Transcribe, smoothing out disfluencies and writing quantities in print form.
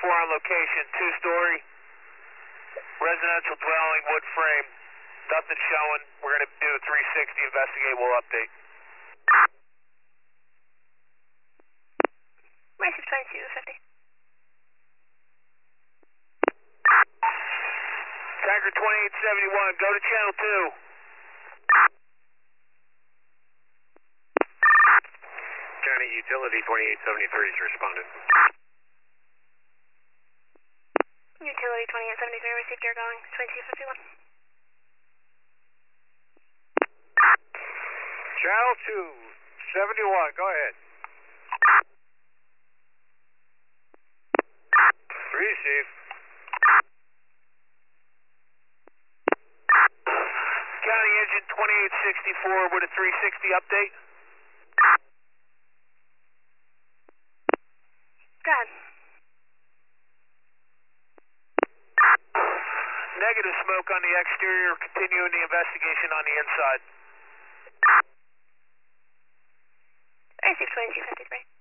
on location, 2-story, residential dwelling, wood frame, nothing showing. We're going to do a 360, investigate, we'll update. Mercy 2250. Tiger 2871, go to channel 2. County Utility 2873 is responding. Utility 2873, received your going, 2251. Channel 271, go ahead. Receive. County engine 2864 with a 360 update. Go ahead. Negative smoke on the exterior, continuing the investigation on the inside. Received 2253.